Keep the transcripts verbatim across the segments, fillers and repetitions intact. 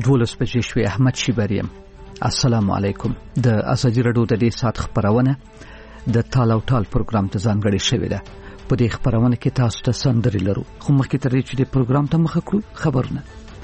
دولس بجې شوې. احمد شیبریم. السلام علیکم. د ازادي رادیو د دې سات خبرونه د تال او ټال پروګرام ته ځانګړې شوې ده. په دې خبرونه کې تاسو ته سندري لرو، خو مخکې تر دې چې د پروګرام ته مخه کړو خبرونه.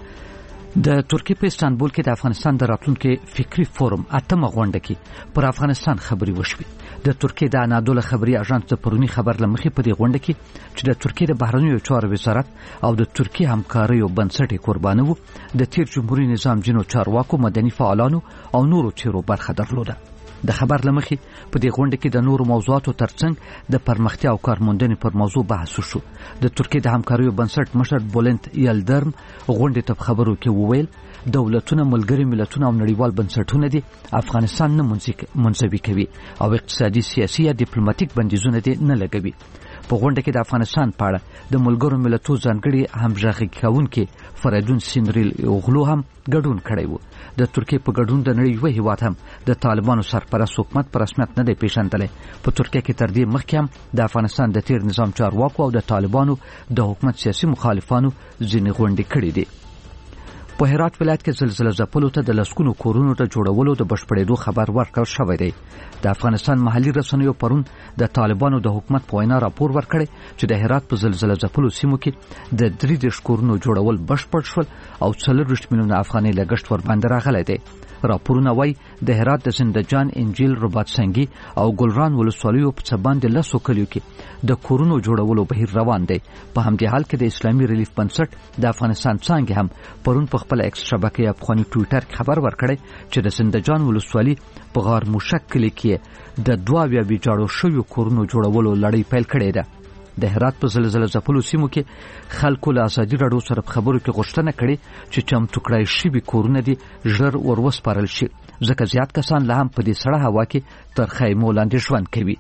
د ترکیه په استانبول کې د افغانستان د راتلونکي فکری فورم اتمه غونډه کې پر افغانستان خبري وشوي. د ترکیه د انادوله خبري اژانس د پرونی خبر لمخې په دې غونډه کې چې د ترکیه د بهرنیو چارو وزارت او د ترکیه همکاریو بنسټ قربانه وو، د تیر جمهوریت نظام جنو چارواکو، مدني فعالانو او نورو چیرو برخه درلوده. د خبر لمخې په دې غونډه کې د نورو موضوعاتو ترڅنګ د پرمختیا او کارموندنې پر موضوع بحث وشو. د ترکیه د همکاریو بنسټ مشر بولنت یلدرم غونډې ته خبرو کې وویل دولتونه، ملګري ملتونه او نړیوال بنسټونه دي افغانستان نه منځوي کوي او اقتصادي، سیاسي یا ډیپلوماټیک بندیزونه دي نه لګوي. په غونډه کې د افغانستان په اړه د ملګرو ملتونو ځانګړي همغږي کوونکي فریدون سینریل اوغلو هم ګډون کړی و. د ترکیه په ګډون د نړۍ یو هیواد هم د طالبانو سرپرست حکومت پر رسمیت نه دی پیژندلی. په ترکیه کې تر دې مخکې هم د افغانستان د تیر نظام چارواکو او د طالبانو د حکومت سیاسي مخالفانو ځینې غونډې کړې دي. په هرات ولایت کې زلزلې ځپلو ته د لسګونو کورونو د جوړولو د بشپړېدو خبر ورکړل شوی دی. د افغانستان محلي رسنیو پرون د طالبانو د حکومت په وینا راپور ورکړی چې د هرات په زلزلې ځپلو سیمو کې د درې دېرش کورونو جوړول بشپړ شول او څلوېښت میلیونه افغانۍ لګښت ورباندې راغلی دی. راپورونه وایي د هرات د زندهجان، انجیل، رباط سنگي او ګلران ولسوالیو په څه باندې لسو کلیو کې د کورونو جوړولو بهیر روان دی. په همدې حال کې د اسلامي ریلیف بنسټ د افغانستان څانګې هم پرون په خپل ایکس شبکې افغاني ټویټر کې خبر ورکړی چې د زندهجان ولسوالي په غار موشک کلي کې د دوه اویا ویجاړو شویو کورونو جوړولو لړۍ پیل کړې ده. د هرات په زلزلې ځپلو سیمو کې خلکو له ازادي راډیو سره په خبرو کې غوښتنه کړې چې چمتو کړای شوي کورونه دي ژر وروسپارل شي، ځکه زیات کسان لا هم په دې سړه هوا کې تر خیمو لاندې ژوند کوي.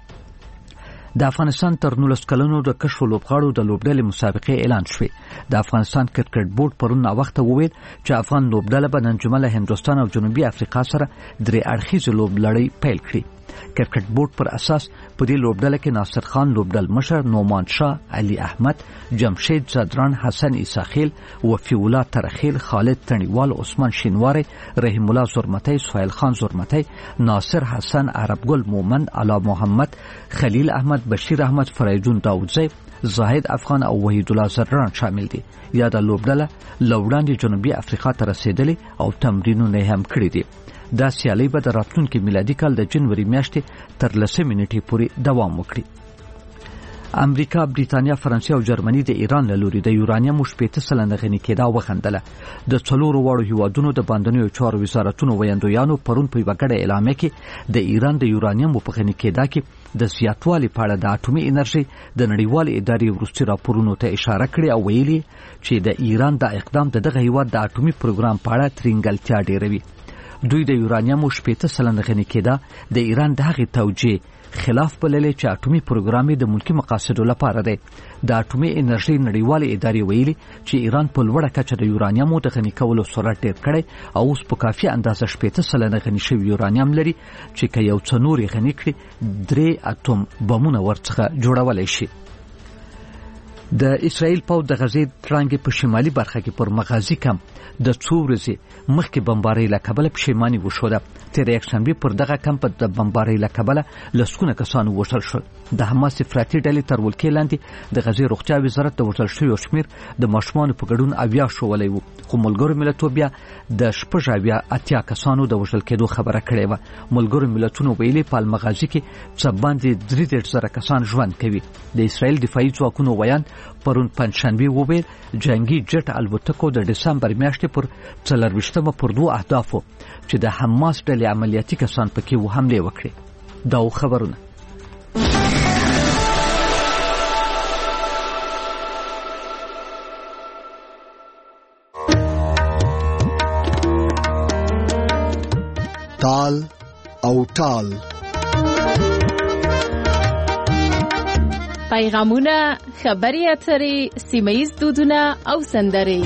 د افغانستان تر نولس کلونو د کشف لوبغاړو د لوبډلې مسابقې اعلان شوې. د افغانستان کرکټ بورډ پرون ناوخته وویل چې افغان لوبډله به نن جمعه له هندوستان او جنوبي افریقا سره درې اړخیزه لوبلړۍ پیل کړي. کرکټ بورډ پر اساس په دې لوبډله کې ناصر خان لوبډل مشر، نومان شاه، علي احمد، جمشید زدران، حسن عیساخیل، وفی الله ترخیل، خالد تڼیوال، عثمان شینواری، رحیم الله زرمتی، سهیل خان زرمتی، ناصر حسن، عربګل مومن، علا محمد، خلیل احمد، بشیر احمد، فریدون داودزی، زاهد افغان او وحید الله زران شامل دي. یا د لوبډله لوړاندې جنوبي افریقا ته رسیدلې او تمرینونه هم کړی دي. دا سیالي به د راتلونکي میلادي کال د جنوري میاشتې تر لسمې نیټې پورې دوام وکړي. امریکا، بریتانیا، فرانسې او جرمني د ایران له لوري د یورانیم شپېته سلنه غني کېدا وخندله. د څلورو واړو هیوادونو د باندنیو چارو وزارتونو ویاندویانو پرون په یوه ګډه اعلامیه کې د ایران د یورانیم په غني کېدا کې د زیاتوالي په اړه د اټومي انرژي د نړیوالې ادارې وروستي راپورونو ته اشاره کړې او ویلي چې د ایران د اقدام د دغه هیواد د اټومي پروګرام په اړه ترینګلتیا ډېروي. دوی د یورانیم شپېته سلنه غني کېدا د ایران د هغې توجیه خلاف بللې چې اټومي پروګرام د ملکي مقاصدو لپاره دی. د اټومي انرژي نړیوالې ادارې ویلي چې ایران په لوړه کچه د یورانیم د غني کولو سرعت ډېر کړی او اوس په کافي اندازه شپېته سلنه غني شوی یورانیم لري چې که یو څه نور یې غني کړي درې اتوم بمونه ورڅخه جوړولی شي. د اسرائیل پوځ د غزې ترانګې په شمالي برخه کې پر مغازي کم د څو ورځې مخکې بمبارۍ له کبله پښیماني وښوده. تېره یکشنبې پر دغه کمپ د بمبارۍ له کبله لسګونه کسان ووژل شول. د حماس افراطي ډلې تر ولکې لاندې د غزې روغتیا وزارت د وژل شویو شمېر د ماشومانو په ګډون اویا ښوولی و، خو ملګرو ملتونو بیا د شپږ اویا اتیا کسانو د وژل کېدو خبره کړې وه. ملګرو ملتونو ویلي په المغازي کې څه باندې درې دېرش زره کسان ژوند کوي. د اسرائیل دفاعي ځواکونو ویان پرون پنجشنبې وویل جنگي جټ الوتکو د دسمبر میاشتې پر څلرویشتمه پر دوو اهدافو چې د حماس ډلې عملیاتي کسان پکې و حملې وکړې. دا خبرونه تال او ټال پیغامونه، خبري اترې، سیمه‌ییز دودونه او سندرې.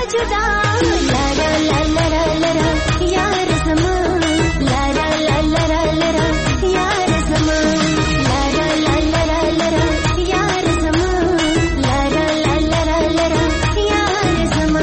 जुदा लारा ला लरा लरा यार समा लारा ला लरा लरा यार समा लारा ला लरा लरा यार समा लारा ला लरा लरा यार समा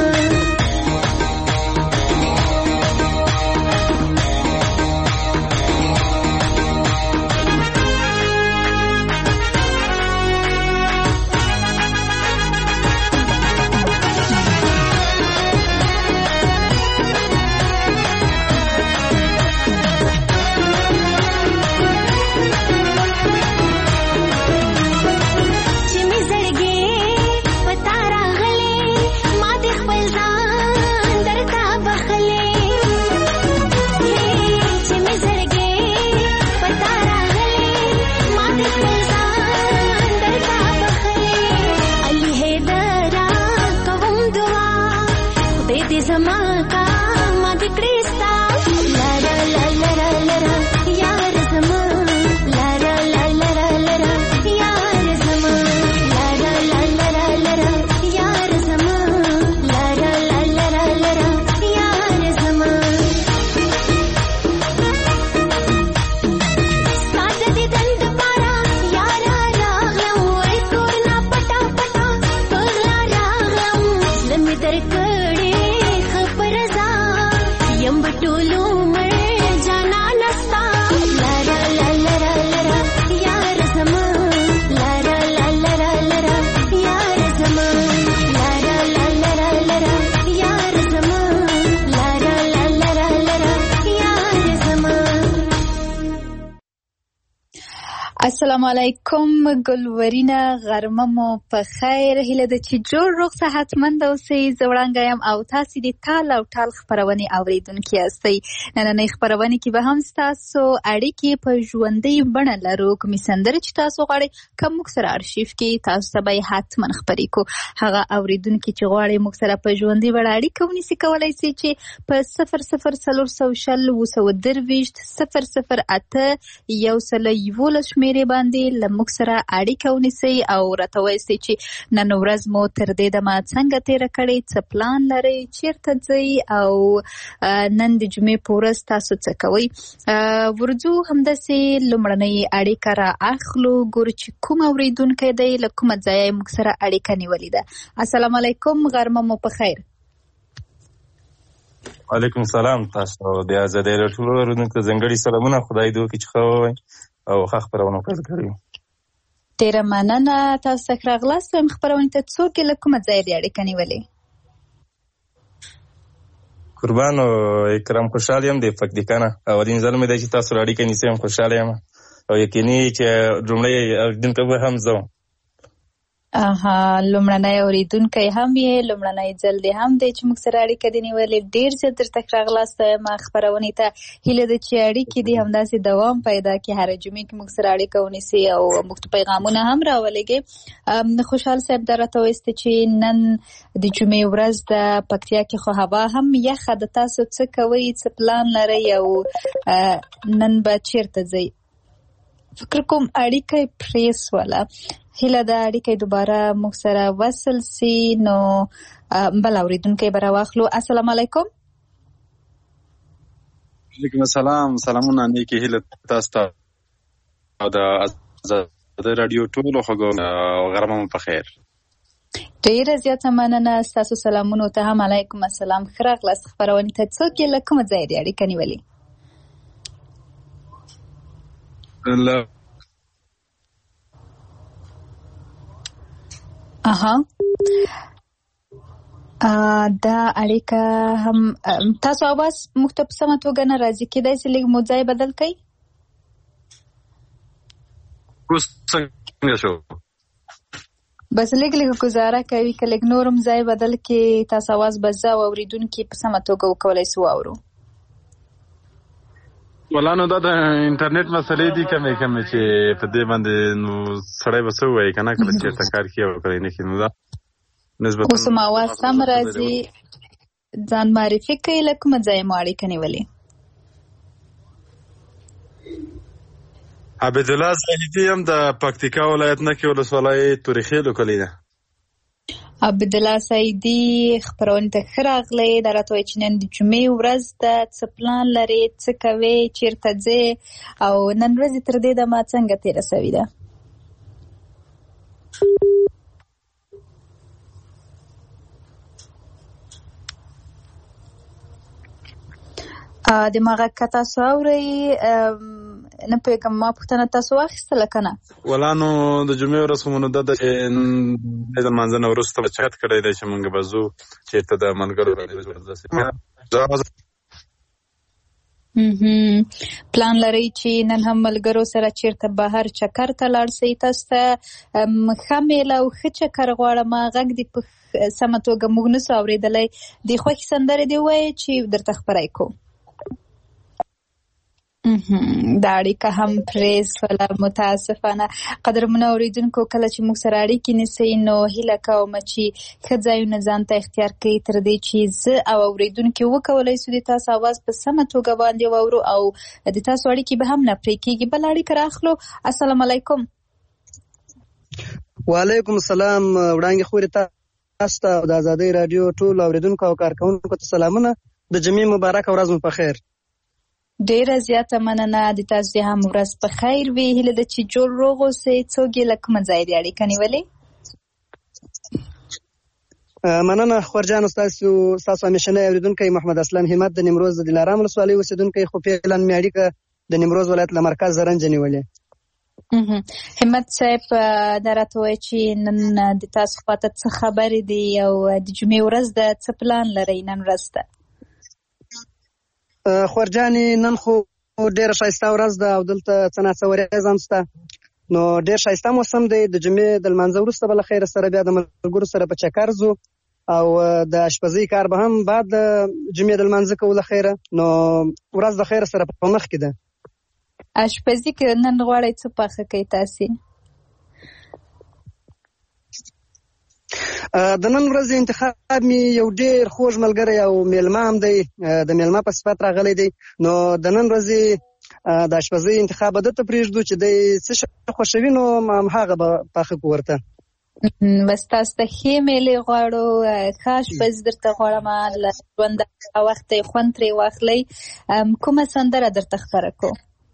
السلام علیکم ګلورینا غرمه مو په خیر هیله ده چې جوړ روغ صحتمند اوسئ. زه وړانګه یم او تاسې د تال او ټال خپرونې اوریدونکي یاستئ. نننۍ خپرونې کې به هم ستاسو اړیکې په ژوندۍ بڼه لرو. کومې سندرې چې تاسو غواړئ که موږ سره ارشیف کې تاسو ته به یې حتما خپرې کړو. هغه اوریدونکي چې غواړئ موږ سره په ژوندۍ بڼه اړیکه ونیسي کولی سئ چې په صفر صفر څلور سوه شل اوه سوه درویشت صفر صفر اته یو سل یولس شمېرې باندې له موږ سره اړیکه ونیسئ او راته ووایئ چې نن ورځ مو تر دې دمه څنګه تېره کړې، څه پلان لرئ، چیرته ځئ او نن د جمعې په ورځ تاسو څه کوئ. ورځو همداسې لومړنۍ اړیکه را اخلو، ګورو چې کوم اورېدونکی دی، له کومه ځایه یې موږ سره اړیکه نیولې ده. السلام علیکم، غرمه مو په خیر. وعلیکم السلام. تاسو د ازادۍ راډیو ټولو اورېدونکو ته ځانګړي سلامونه. خدای دې وکړي چې ښه ووایي او ښه خپرونه پیل کړې. ډېره مننه، تاسو څخه راغلاست. وایم خپرونې ته څوک یې له کومه ځایه دې اړیکه نیولې؟ قربان او اکرام خوشحال یم د پکتیکا نه. اولین ځل مې دی چې تاسو اړیکه نیسئ، خوشحاله یم او یقیني چې لومړی اورېدونکی به هم زه وم. اها، لومړنی اورېدونکی هم یې، لومړنی ځل دې هم دی چې موږ سره اړیکه دې نیولې. ډېر زیات درته راغلاست. ما خپرونې ته هیله ده چې اړیکې دې همداسې دوام پیدا کړي، هره جمعې کې موږ سره اړیکه ونیسي او موږ ته پیغامونه هم راولېږي. خوشحال صاحب دا راته وایست چې نن د جمعې ورځ ده، پکتیا کې خو هوا هم یخه ده، تاسو څه کوئ، څه پلان لرئ او نن به چیرته ځئ؟ فکر کوم اړیکه یې پرې سوله. هیله ده اړیکه دوباره موږ سره وصل سي. نو بل اورېدونکی به راواخلو. السلام علیکم. وعلیکم السلام. سلامونه، نیکې هیله تاسو ته او د ازادۍ راډیو ټولو خوږو غرمه مو په خیر. ډېره زیاته مننه، ستاسو سلامونو ته هم علیکم السلام. ښه راغلاست خپرونې ته. څوک یې له کومه ځایه دې اړیکه نیولې؟ اها، دا اړیکه هم تاسو اواز موږ ته په سمه توګه نه راځي، کېدای شي لږ مو ځای بدل کړئ. اوس څنګه شو؟ بس لږ لږ ګزاره کوي که لږ نور هم ځای بدل کړي، تاسو اواز به زه او اورېدونکي په سمه توګه وکولی سو واورو. ولا نو دا د انټرنیټ مسلې دي کمې کمې چې په دې باندې نو سړی به څه ووایي که نه، کله چېرته کار کړي او کله نه کړي. نو دا نسبتا اوس هم اواز سم راځي. ځان معرفي کوئ، له کومه ځایه مو اړیکه نیولې؟ عبدالله زاهدي یم، د پکتیکا ولایت نکې ولسوالۍ تورې خیلو کلي ده. عبدالله سعیدي خپرونې ته ښه راغلی. دا راته وایي چې نن د جمعې ورځ ده، څه پلان لرې، څه کوې، چېرته ځې او نن ورځې تر دې دمه څنګه تېره سوې ده؟ د ما غږ که تاسو اورئ نه پوهېږم ما پوښتنه تاسو واخیستله که نه؟ ولا نو د جمعې ورځ خو مو نو ده ده چې د لمانځه نه وروسته به چت کړی دی چې مونږ به ځو چېرته د ملګرو پلان لرئ چې نن هم ملګرو سره چېرته بهر چکر ته لاړ شئ؟ تاسو ته ښه میله او ښه چکر غواړم. غږ دې په سمه توګه موږ نسو اورېدلی. د خوښې سندرې دې ووایې چې درته خپره کړو. دا اړیکه هم پرې شوله متاسفانه. قدرمنو اورېدونکو کله چې موږ سره اړیکې نیسئ نو هیله کوم چې ښه ځایونه ځان ته اختیار کړئ تر دې چې زه او اورېدونکي وکولی سو د تاسو اواز په سمه توګه باندې واورو او د تاسو اړیکې به هم نه پرې کېږي. بله اړیکه راخلو. السلام علیکم. وعلیکم السلام. وړانګې خورې تاسو ته د ازادۍ راډیو ټولو اورېدونکو او کارکوونکو ته سلامونه. د جمعې مبارکه ورځ مو په خیر. ډېره زیاته مننه. د تاسو هم ورځ په خیر وي. هیله ده چې جوړ روغ اوسئ. څوک یې له کومه ځایه دې اړیکه نیولې؟ مننه خورجان. ستاسو ستاسو همیشنی اورېدونکی محمد اسلم همت د نیمروز د دلارام ولسوالۍ اوسېدونکی، خو فعلا مې اړیکه د نیمروز ولایت له مرکز زرنج نیولې. همت صاحب دا راته وایي چې نن د تاسو خواته څه خبرې دي او د جمعې ورځ ده، څه پلان لرئ نن ورځ ته؟ خورجانې نن خو ډېره ښایسته ورځ ده او دلته څه ناڅه ورېځ هم شته، نو ډېر ښایسته موسم دی. د جمعې د لمانځه وروسته به له خیره سره بیا د ملګرو سره په چکر ځو او د اشپزۍ کار به هم بعد د جمعې د لمانځه کوو له خیره، نو ورځ د خیره سره په مخ کې ده. اشپزي که نن غواړئ څه پاخه کوئ تاسې؟ د نن ورځې انتخاب می یو ډېر خوږ ملګری او میلمه هم دی، د میلمه په صفت راغلی دی، نو د نن ورځې د اشپزۍ انتخاب به ده ته پرېږدو چې دی څه شی خوښوي نو همهغه به پاخه کړو ورته. بس تاسو ته ښې میلې غواړو، ښه اشپز درته غواړم، له ژونده وخت یې خوند ترې واخلئ. کومه سندره درته خپره کړو؟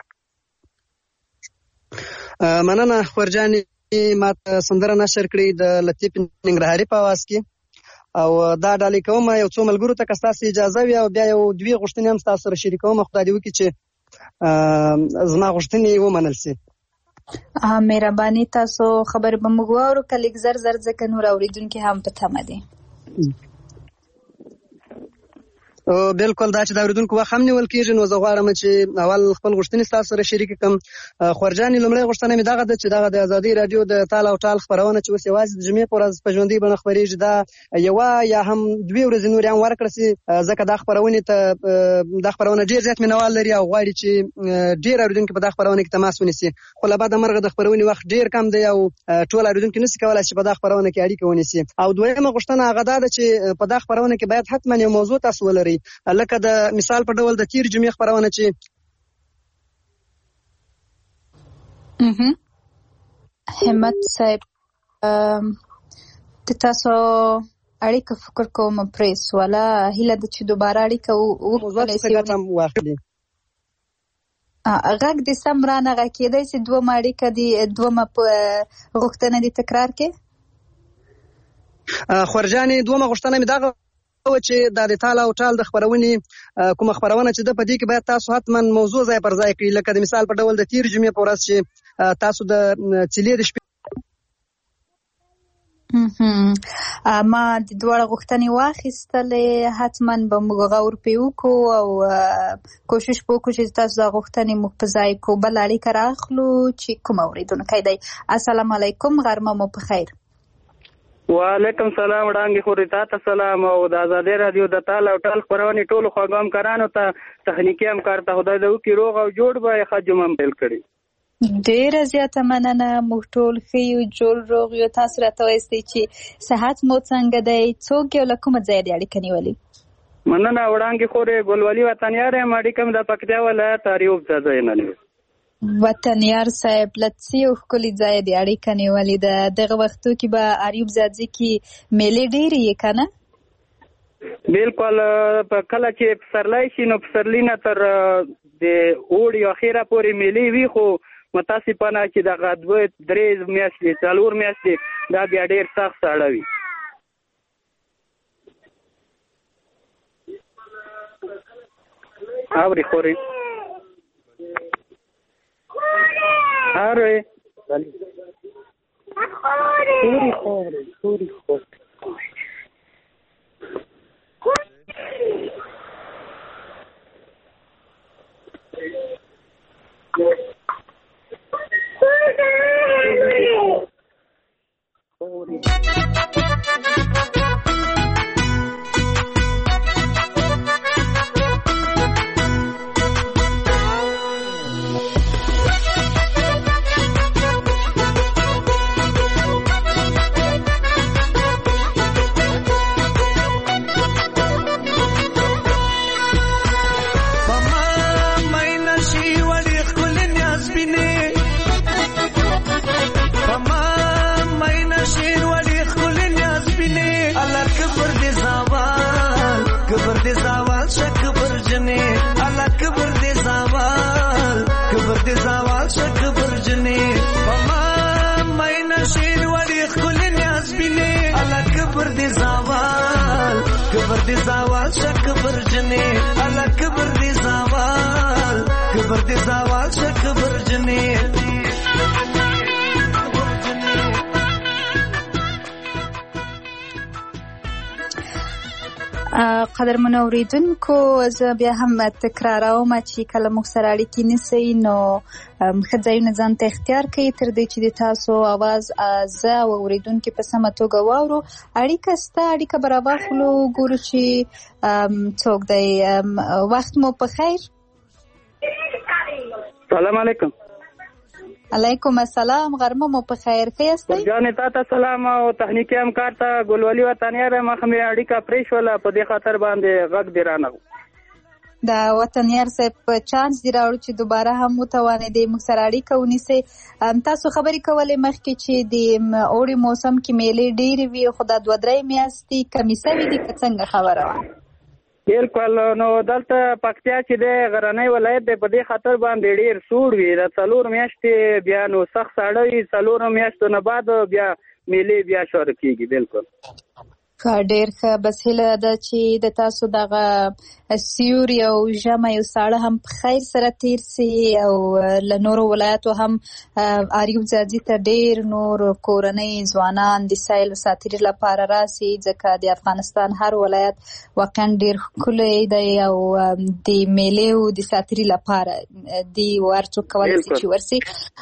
مننه خورجانې. ما ته سندره نشر کړې د لطیف ننګرهاري په اواز کې او دا ډالۍ کوم یو څو ملګرو ته که ستاسو اجازه وي او بیا یو دوې غوښتنې هم ستاسو سره شریکوم. خدای دې وکړي چې زما غوښتنې ومنل شي. مهرباني. تاسو خبرې به موږ واورو که لږ زر زر ځکه نور اورېدونکي هم په تمه دي. بالکل دا چې د اورېدونکو وخت هم نیول کېږي، نو زه غواړم چې اول خپل غوښتنې ستاسو سره شریکې کړم. خورجانې لومړۍ غوښتنه مې دغه ده چې دغه د ازادۍ راډیو د تال او ټال خپرونه چې اوس یوازې د جمعې په ورځ په ژوندۍ بڼه خپرېږي، دا یوه یا هم دوې ورځې نورې هم ورکړه شي، ځکه دا خپرونې ته دا خپرونه ډېر زیات مینوال لري او غواړي چې ډېر اورېدونکي په دا خپرونه کې تماس ونیسي، خو له بده مرغه د خپرونې وخت ډېر کم دی او ټول اورېدونکي نشي کولی چې په دا خپرونه کې اړیکه ونیسي. او دویمه غوښتنه هغه دا ده چې په دا خپرونه کې باید حتما یو موضوع تاسو ولرئ، لکه د مثال په ډول د تیر جمعې خپرونه چې همت صاحب د تاسو اړیکه فکر کوم پرې سوله، هیله ده چې دوباره اړیکه وکړئ. غږ دې سم رانغه کېدی چې دومره اړیکه دې دومره غوښتنه دې تکرار کړې؟ خورجانې دومره غوښتنه مې دغه و چې دا د تال او ټال د خپرونې کومه خپرونه چې ده په دې کې باید تاسو حتما موضوع ځای پر ځای کړئ، لکه د مثال په ډول د تیر جمعې په ورځ چې تاسو د څلې د شپې ما د دواړه غوښتنې واخیستلې، حتما به موږ غور پې وکړو او کوشش به وکړو چې تاسو دا غوښتنې موږ په ځای کړو. بله اړیکه راخلو چې کوم اورېدونکی دی. السلام علیکم، غرمه مو په خیر. وعلیکم سلام. وړانګې خورې تا ته سلام او د ازادۍ راډیو د تال او ټال خپرونې ټولو خواږه همکارانو ته، تخنیکي همکار ته خدای دې وکړي روغ او جوړ به یې ښه جمعه هم پیل کړي. ډېره زیاته مننه. موږ ټول ښه یو، جوړ روغ یو. تاسو راته وایاستئ چې صحت مو څنګه دی؟ څوک یو له کومه ځایه دې اړیکه نیولې؟ مننه وړانګې خورې، ګلولي وطن یار یم، اړیکه مې د پکتیا ولایت اریوب ځای نه نیولې. وطنیار صاحب لڅي او ښکلي ځای دی اړیکه نیولې ده. دغه وختو کې به ایوب ځاځي کې میلې ډېرې یې که نه؟ بالکل کله چې پسرلی شي نو پسرلي نه تر د اوړي اخره پورې میلې وي، خو متاسفانه چې دغه دوه درې میاشتې څلور میاشتې دا بیا ډېر سخت ساړه وي. اورې خورې اورې خورې خورې خورې خورې قدرمنو اوریدونکو، زه بیا هم تکراروم چې کله موږ سره اړیکې نیسئ نو ښه ځایونه ځان ته اختیار کړئ تر دې چې د تاسو اواز زه او اوریدونکي په سمه توګه واورو. اړیکه سته، اړیکه به راواخلو، ګورو چې څوک دی. وخت مو په خیر. سلام علیکم. علیکم السلام، غرمه مو په خیر. ښه یاستئ؟ جانې تا ته سلام او تخنیکي همکار ته ګلولي وطنیار مخ مې اړیکه پرې شوله، په دې خاطر باندې غږ دې رانغو. د وطنیار صاحب په چانس دې راوړو چې دوباره هم وتوانېدې موږ سره اړیکه ونیسئ. تاسو خبرې کولې مخکې چې د اوړي موسم کې میلې ډېرې وي، خو دا دوه درې میاشتې کمې سوي دي که څنګه خبره وه؟ بالکل. نو دلته پکتیا چې دی غرنی ولایت دی، په دې خاطر باندې ډېر سوړ وي. د څلور میاشتې بیا نو سخت ساړه وي، څلورو میاشتو نه بعد بیا میلې بیا شروع کېږي. بالکل ډېر ښه. بس هیله ده چې د تاسو دغه سیوري او ژمی او ساړه هم په خیر سره تیر سي او له نورو ولایتو هم ایوب ځاځي ته ډېر نور کورنۍ ځوانان د سیل ساتیري لپاره راسي، ځکه د افغانستان هر ولایت واقعا ډېر ښکلی دی او د میلې او د ساتیري لپاره د ورڅو کولی سي چې ورسي.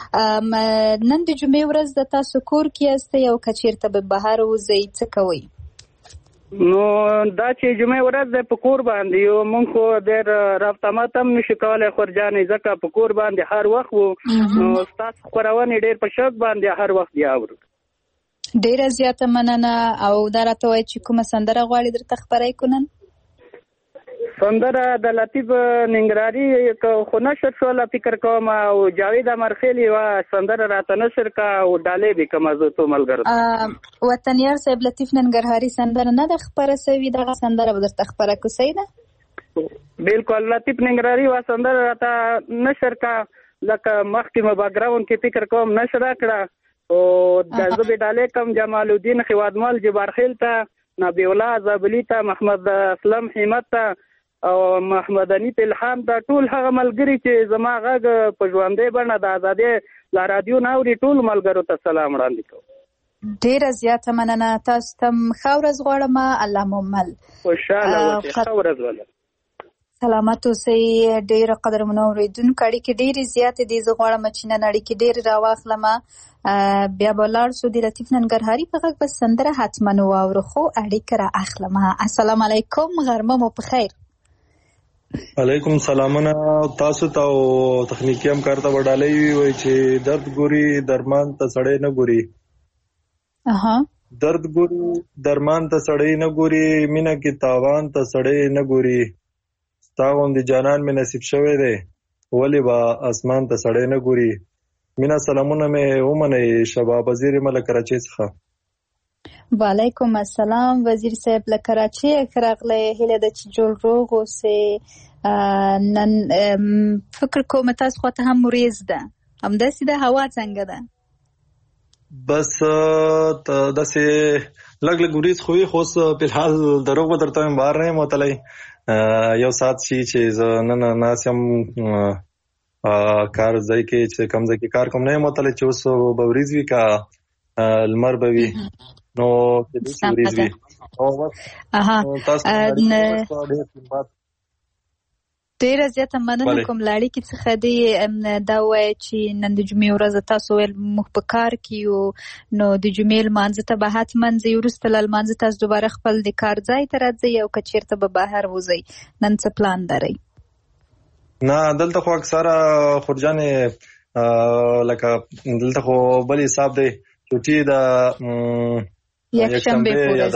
نن د جمعې ورځ د تاسو کور کې یاستئ او که چېرته به بهر وځئ څه کوئ؟ نو دا چې جمعې ورځ دی په کور باندې یو، مونږ خو ډېر رابطه مات هم نشو کولی خورجانې، ځکه په کور باندې هر وخت وو. نو ستاسو خپرونې ډېر په شوق باندې هر وخت دی اورو. ډېره زیاته مننه. او دا راته وایي چې کومه سندره غواړي درته خپره کړو نن؟ سندره د لطیف ننګرهاري خو نشر شوله فکر کوم، او جاوید امرخیل یوه سندره راته نشر کا او ډالۍ به کومه زه تو ملګرو. وطنیار صاحب لطیف ننګرهاري سندره نه ده خپره سوي، دغه سندره به درته خپره کړو، صحیح ده؟ بالکل. لطیف ننګرهاري یوه سندره راته نشر کا، لکه مخکې مو بیکګراوند کې فکر کوم نشر کړه، او د زه به ډالۍ کوم جمال الدین خوادمل جبارخیل ته، نبی الله زابلی ته، محمد اسلم حمد ته او محمد انیف الهام ته، ټول هغه ملګري چې زما غږ په ژوندۍ بڼه د ازادۍ لا رادیو نه اوري، ټول ملګرو ته سلام وړاندې کوم. ډېره زیاته مننه. تاسو ته ښه ورځ غواړم. الله مو مل. خوشحاله اوسئ. ښه ورځ ولرئ. سلامت اوسئ. ډېره قدرمنو اورېدونکو، اړیکې ډېرې زیاتې دي. زه غواړم چې نن اړیکې ډېرې راواخلم، بیا به ولاړ شو. د لطیف ننګرهاري په غږ به سندره حتما واورو، خو اړیکه را اخلم. السلام علیکم، غرمه مو په خیر. علیکم سلامونه تاسو ته او تخنیکی همکار ته وډالۍ وي چې درد ګوري درمان ته سړی نه ګوري. اها درد ګوري درمان ته سړی نه ګوري، مینه کې تاوان ته سړی نه ګوري. ستا غوندې جانان مې نصیب شوی دی، ولې به اسمان ته سړی نه ګوري. مینا سلامونه مې ومنئ شباب وزیر مله کراچۍ څخه. وعلیکم السلام وزیر صاحب له کراچۍ راغلی. هیله ده چې جوړ روغ اوسئ. نن فکر کوم تاسو خواته هم وریځ ده، همداسې ده؟ هوا څنګه ده؟ بس داسې لږ لږ وریځ خو وي، خو اوس فلحال دروغ به درته وایم بهر نه یم وتلی. یو ساعت شي چې زه نن ناست یم کار ځای کې، چې کوم ځای کې کار کوم نه یم وتلی، چې اوس به وریځ وي که لمر به وي، نو کېدای شي وریځ وي. ډیره زیاته مننه کوم له اړیکې څخه دی. دا ووایه چې نن د جمعې ورځ تاسو ویل موږ په کار کې یو، نو د جمعې لمانځه ته به حتما ځئ، وروسته له لمانځه تاسو دوباره خپل د کار ځای ته راځئ او که چېرته به بهر وځئ، نن څه پلان لرئ؟ نه دلته خو اکثره خورجانې لکه دلته خو بل حساب دی، چوټي د یکشنبې په ورځ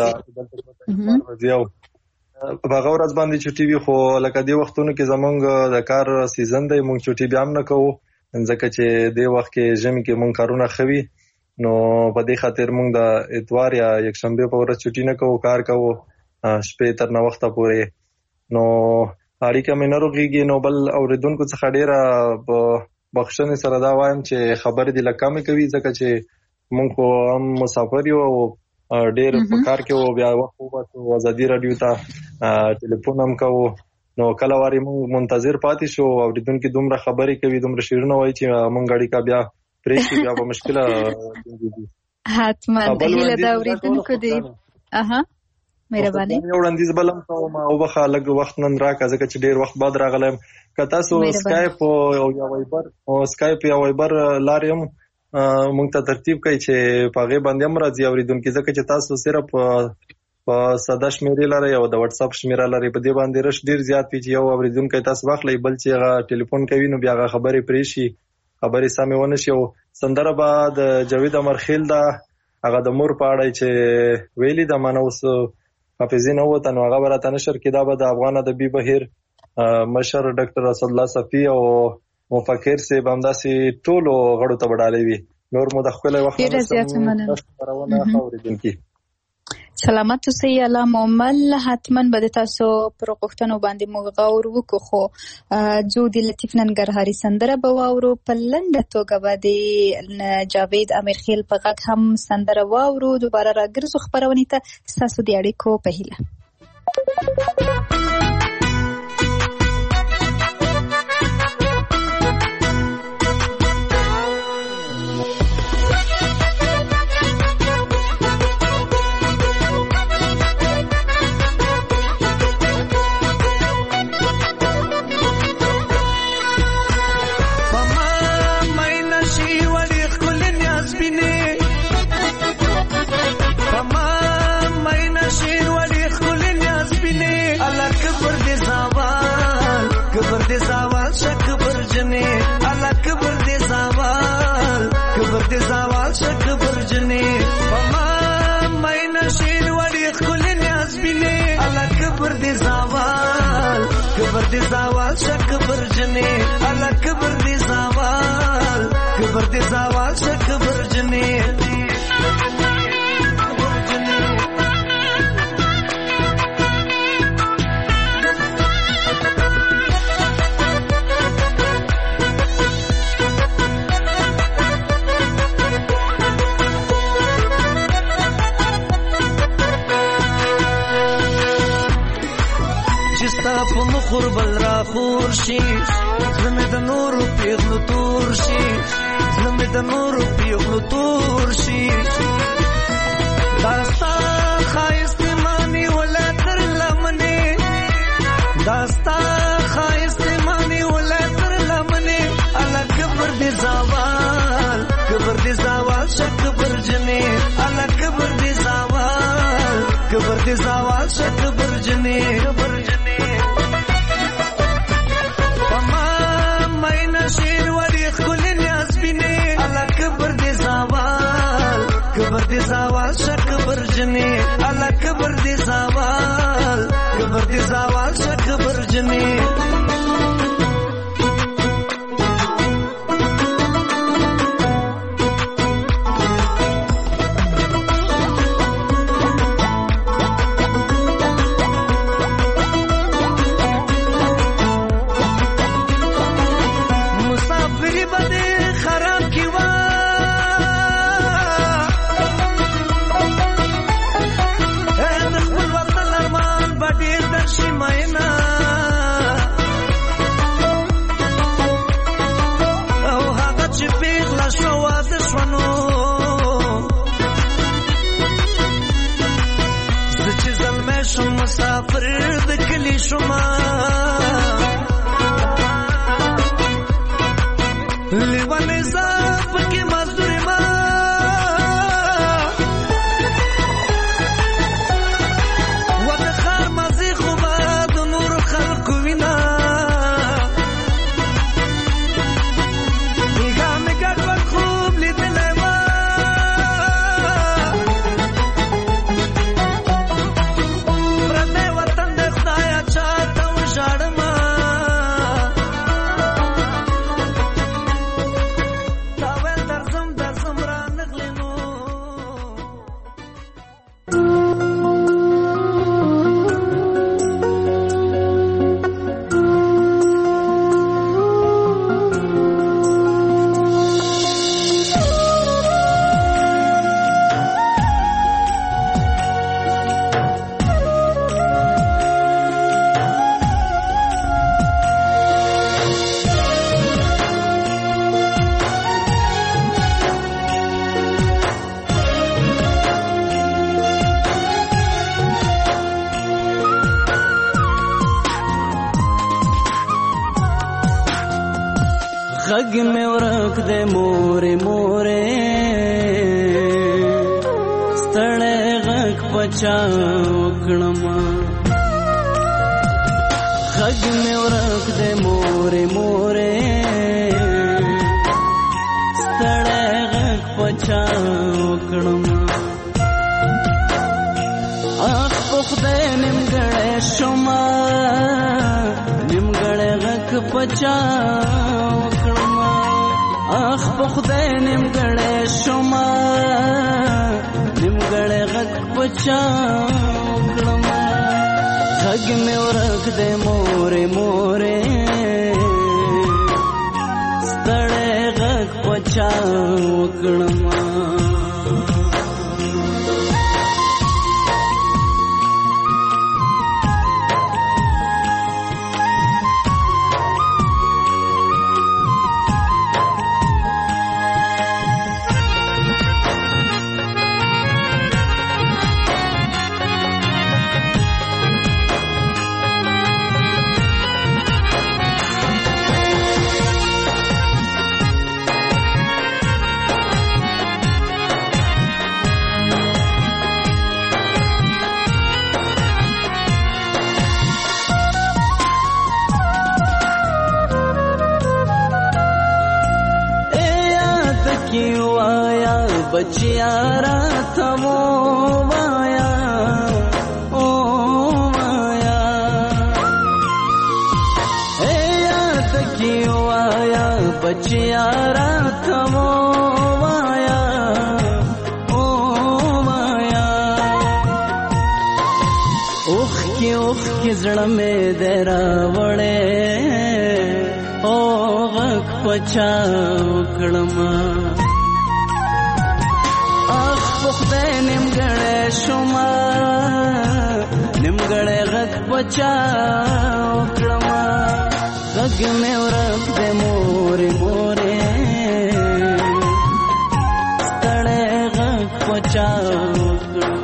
په هغه ورځ باندې چوټي وي، خو لکه دې وختونو کې زمونږ د کار سیزن دی، مونږ چوټي بیا هم نه کوو، ځکه چې دې وخت کې ژمي کې مونږ کارونه ښه وي، نو په دې خاطر مونږ د اتوار یا یکشنبې په ورځ چوټي نه کوو، کار کوو شپې تر ناوخته پورې. نو اړیکه مې نه روغېږي. نو بل اورېدونکو څخه ډېره بخښنې سره دا وایم چې خبرې دې لږ کمې کوي، ځکه چې مونږ خو هم مسافر یو او ډېر په کار کې وو، بیا وخت وباسو ازادي راډیو ته ټلیفون هم کوو، نو کله وارې مونږ منتظر پاتې شو. اورېدونکي دومره خبرې کوي، دومره شعرونه وایي چې مونږ اړیکه بیا پرېږدي، بیا به مشکله کېږي. حتما هیله د اورېدونکو دی. اها مهرباني. یو وړاندیز بل هم کوم، وبخښه لږ وخت نن راکړه ځکه چې ډېر وخت بعد راغلی یم. که تاسو سکایپ او یا وایبر او سکایپ یا وایبر لارې هم مونږ ته ترتیب کوي چې په هغې باندې هم راځي اورېدونکي، ځکه چې تاسو صرف په ساده شمېرې لرئ او د وټساپ شمېره لرئ، په دې باندې رش ډېر زیات وي چې یو اورېدونکی تاسو واخلئ، بل چې هغه ټلیفون کوي نو بیا هغه خبرې پرې شي، خبرې سمې ونه شي. او سندره به د جاوید امرخیل ده، هغه د مور په اړه چې ویلي ده، ما نه اوس حافظې نه ووته، نو هغه به راته نشر کړي. دا به د افغان ادبي بهیر مشر ډاکټر اسدالله صفي او مفکر صاحب همداسې ټولو غړو ته به ډالۍ وي. نور مو د ښکلی وخت خپرونه اورېدونکي سلامت اوسئ. الله مومل حتما به د تاسو پر غوښتنو باندې موږ غور وکړو، خو ځو د لطیف ننګرهاري سندره به واورو. په لنډه توګه به د جاوید امیرخیل په غږ هم سندره واورو. دوباره راګرځو خپرونې ته ستاسو د اړیکو په هیله. کبر دی زوال شک برجنی الا کبر دی زوال کبر دی زوال شک برجنی خور بل را خور شي زمه د نور پیغلو تور شي زمه د نور پیغلو تور شي داستا خایست مانی ولا تر لمنه داستا خایست مانی ولا تر لمنه الا کبر دی زوال کبر دی زوال شک برجنه الا کبر دی زوال کبر دی زوال شک برجنه برجنه شیر وری خل نیاز بینه الا کبر دی زوال کبر دی زوال شک برجنه الا کبر دی زوال کبر دی زوال شک برجنه شم مسافر د کلی شما لیوانې زاپ کې مزدوري ما وته خار مزي خو به د نور خلکو وینا ګامې ګډ خوب لیدلې ما پردې وطن د خدای چاته وژاړم غږ مې ورک دې مورې مورې ستړی غږ پچا وکړم غږ مې ورک دې مورې مورې ستړی غږ پچا وکړم اخ په خدای نیمګړی شومه نیمګړی غږ پچا اخ په خدای نیمګړی شومه نیمګړی غږ پچا وکړم غږ مې ورک دی مورې مورې ستړی غږ پچا وکړم बचिया रात वो माया ओ माया ए याद क्यों आया बचिया रात वो माया ओ माया उख की उख की जड़ में देरा वड़े ओ गक पचा उकड़मा خدای نیمګړی شومه نیمګړی غږ پچا وکړم غږ مې ورک دی مورې مورې ستړی غږ پچا وکړم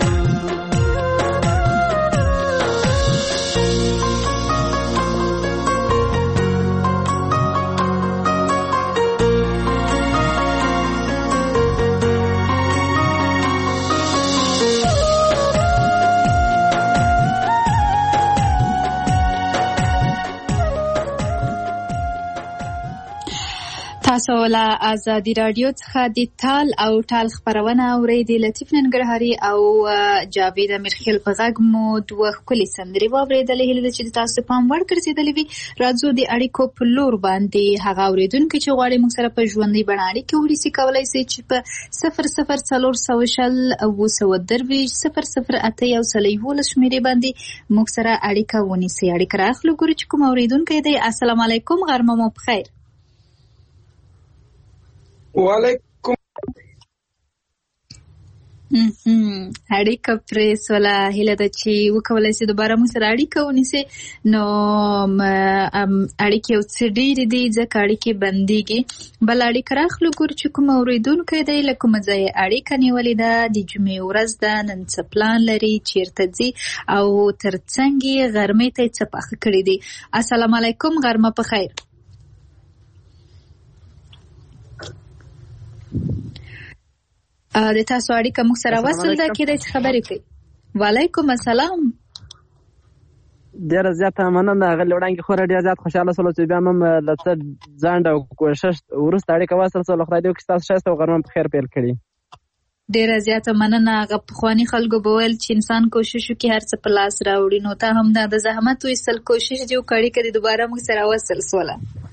تاسو له ازادي رادیو څخه د تال او ټال خبرونه اورئ. لطیف ننګرهاري او جاوید امیرخیل په غږ مو دوه ښکلې سندرې واورېدلې. هیله ده چې تاسو پام وړ ګرځېدلې وي. راځو د اړیکو په لور باندې هغه اورېدونکي چې غواړي موږ سره په ژوندۍ بڼه اړیکې ونیسي کولی شي چې په صفر صفر څلور سوه شل اوه سوه درویشت صفر صفر اته یو سل یولس شمېرې باندې موږ سره اړیکه ونیسي. اړیکه راخلو ګورو چې کوم اورېدونکی دی. السلام علیکم، غرمه مو بخیر. وعلیکم اړیکه پرې سوله هیله ده چې وکولای شي دوباره موږ سره اړیکه ونیسي. نو اړیکې یو څه ډېرې دي ځکه اړیکې بندېږي. بل اړیکه راخلو ګورو چې کوم اورېدونکی دی له کومه ځایه اړیکه نیولې ده، د جمعې ورځ ده، نن څه پلان لري، چیرته ځي او تر څنګ یې غرمې ته یې څه پاخه کړي دي. السلام علیکم، غرمه په خیر. د تاسو اړیکه موږ سره وصل ده، کېدای شي خبرې کوي. وعلیکم السلام. ډېره زیاته مننه. هغه وړاندې خورا ډېر زیات خوشحاله شولو چې بیا هم له څه ځنډ او کوښښ وروسته اړیکه وصل شوله. خدای دې وکړي چې تاسو ښایسته او غرمه په خیر پیل کړي. ډېره زیاته مننه. هغه پخواني خلکو به ویل چې انسان کوښښ وکړي هر څه په لاس راوړي، نو ته هم دا د زحمت ویستل کوښښ دې وکړې، اړیکه دې دوباره موږ سره وصل شوله.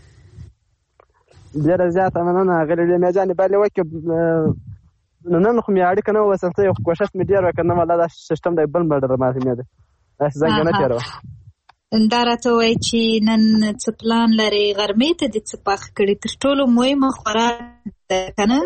ډېره زیاته مننه. هغه لیلا جانې بلې وکړي نو نن خو مې اړیکه نه وصل شوې، خو کوښښ مې ډېر وکړ. نه والله دا سیسټم دی بل بل ډېر معلومې دی، داسې زنګ نه تېروه. دا راته وایي چې نن څه پلان لرې، غرمې ته دې څه پاخه کړي، تر ټولو مهمه خوراک ده که نه؟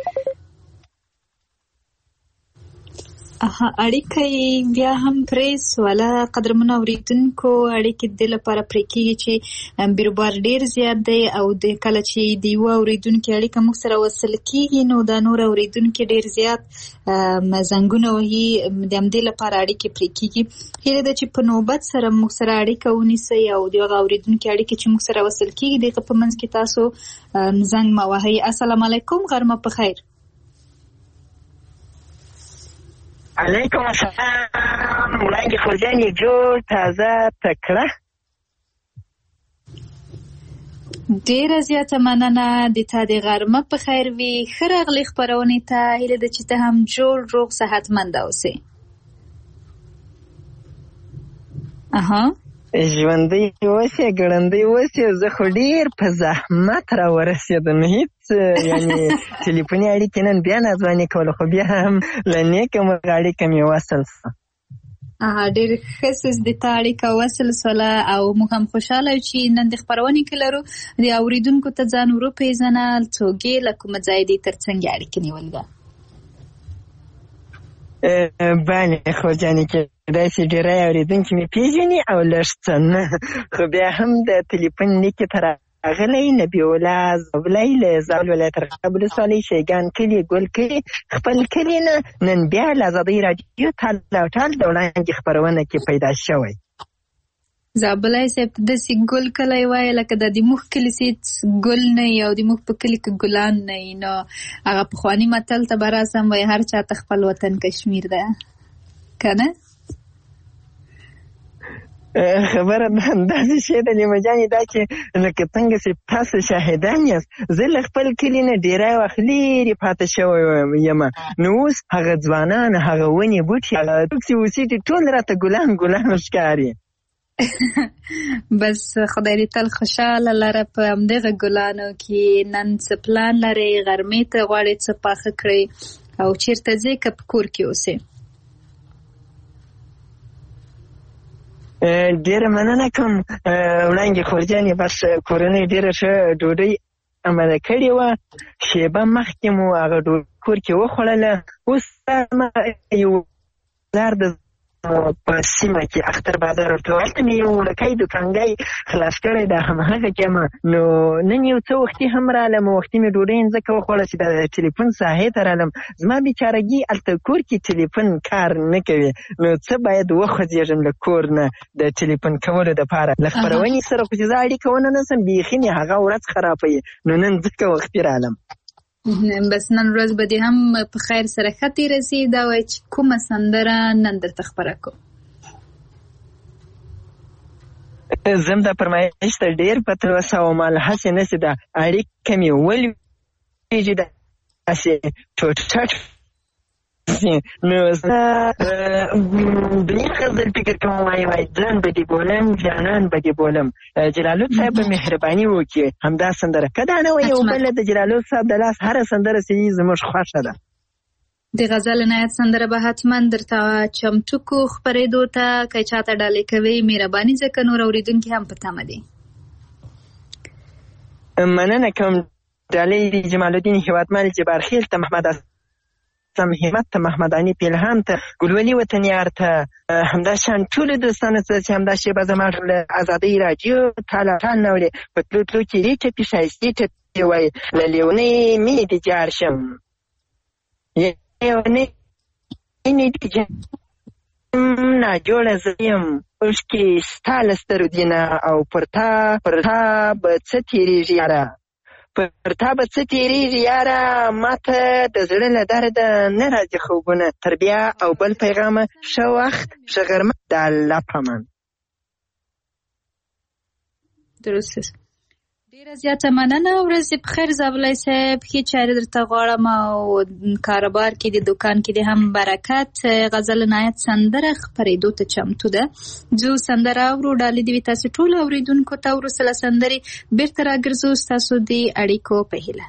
اړیکه یې بیا هم پرې سوله. قدرمنو اورېدونکو، اړیکې د دې لپاره پرې کېږي چې بیروبار ډېر زیات دی او د کله چې د یوه اورېدونکي اړیکه موږ سره وصل کېږي نو دا نور اورېدونکي ډېر زیات زنګونه وهي، د همدې لپاره اړیکې پرې کېږي. هیله ده چې په نوبت سره موږ سره اړیکه ونیسئ او د هغه اورېدونکي اړیکې چې موږ سره وصل کېږي د هغه په منځ کې تاسو زنګ مه وهئ. السلام علیکم، غرمه په خیر. علیکم السلام. وړاندې خورجانې جوړ تازه تکړه. ډېره زیاته مننه. د تا د غرمه په خیر وي. ښه راغلې خپرونې ته. هیله ده چې ته هم جوړ روغ صحتمنده اوسې. اها ژوندی اوسې ګړندی اوسې. زه خو ډېر په زحمت را ورسېدم، هېڅ یعنې ټلیفوني اړیکې نن بیا ناځواني کوله، خو بیا هم له نیکه مرغه اړیکه مې وصل شوه. ډېر ښه سیس د تا اړیکه وصل شوله او موږ هم خوشحاله یو چې نن د خپرونې کې لرو. د اورېدونکو ته ځان وروپېژنه، څوک یې له کومه ځای دی، تر څنګ یې اړیکې نیول ده. بله خورجانې کېدای شي ډېری اورېدونکي مې پېژني او لږ څه نه، خو بیا هم د ټلیفون لیکې ته راغلی نبي الله زولی له زابل ولایت ارغنداب ولسوالۍ شیګان کلي ګل کلي خپل کلي نه نن بیا له ازادۍ راډیو تال او ټال د وړاندې خپرونه کې پیدا شوی. زابلی صاحب ته داسې ګل کلی وایه لکه دا د موږ کلي چې ګل نه وي او د موږ په کلي کې ګلان نه وي. نو هغه پخواني متل ته به راسم وایي هر چا ته خپل وطن کشمیر ده، که نه؟ خبره داسې شی ده نیمه جانې دا چې لکه څنګه چې تاسو شاهدان یاست، زه له خپل کلي نه ډېری وخت لرې پاته شوی یم، نو اوس هغه ځوانان، هغه ونې بوټي، هغه څوک چې اوسېږي ټول راته ګلان ګلان ښکاري. بس خدای دې تل خوشحاله لره په همدغه ګلانو کې. نن څه پلان لرئ، غرمې ته غواړئ څه پاخه کړئ او چېرته ځئ که په کور کې اوسئ؟ ډېره مننه کوم وړاندې خورجانې، بس کورنۍ ډېره ښه ډوډۍ اماده کړې وه، شېبه مخکې مو هغه ډوډۍ کور کې وخوړله. اوس یو بازار د په سیمه کې اختر بازار ورته هلته مې یو وړوکی دوکانګی خلاص کړی دا همهغه جمع. نو نن یو څه وختي هم رالم، وختي مې ډوډۍ ځکه وخوړه چې د ټلیفون ساحې ته رالم. زما بېچارګي هلته کور کې ټلیفون کار نه کوي، نو څه باید وخوځېږم له کور نه د ټلیفون کولو دپاره. له خپرونې سره خو چې زه اړیکه ونه نسم بیخي مې هغه ورځ خرابوي، نو نن ځکه وختي رالم. بس نن ورځ به دې هم په خیر سره ښه تېره سي. دا وایي چې کومه سندره نن درته خپره کړو؟ زه هم دا فرمایش ته ډېر په تلوسه وم، هسې نسې ده اړیکه مې ولوېږي داسې ټوټ نو زه بېخه زه فکر کوم وایي وایي ځان به دې بولم جانان به دې بولم. جلالود صاحب به مهرباني وکړي همدا سندره که دا نه وایي یو بله د جلالود صاحب د لاس هره سندره چې زموږ خوښه ده. د غزل عنایت سندره به حتما درته چمتو کو خپرېدو ته، که چاته ډالۍ کوئ مهرباني ځکه نور اورېدونکي هم په تمه دي. مننه کوم. ډالۍ د جمال الدین هیوادمل جبارخیل ته، محمد اعظم همت ته محمداني پیلهان ته ګلولي وطنیار ته همداشان ټولو دوستانو ته چې همدا شېبه زما له ازادۍ راډیو ټاله ټال نوړې په تلو تلو کې دې ټپې ښایستې ټپې وایي له لیونۍ مینې دې جار شم لیونۍ مینې دې جار ناجوړه زه یم اوښکې ستا له سترو دي نه او پر تا پر تا به څه تېرېږي یاره پر تا به څه تېرېږي یاره ما ته د زړه له درده نه راځي خوبونه تر بیا او بل پیغامه ښه وخت ښه غرمه د الله په امان. درست است. ډیره زیاته مننه. ورځې په خیر زابلای صاحب، ښې چارې درته غواړم او کاروبار کې د دوکان کې د هم برکت. غزل نایت سندره خپرېدو ته چمتو ده. ځو سندره اورو. ډالۍ دې وي تاسو ټولو اورېدونکو ته. وروسته له سندرې بېرته راګرځو ستاسو د اړیکو په هیله.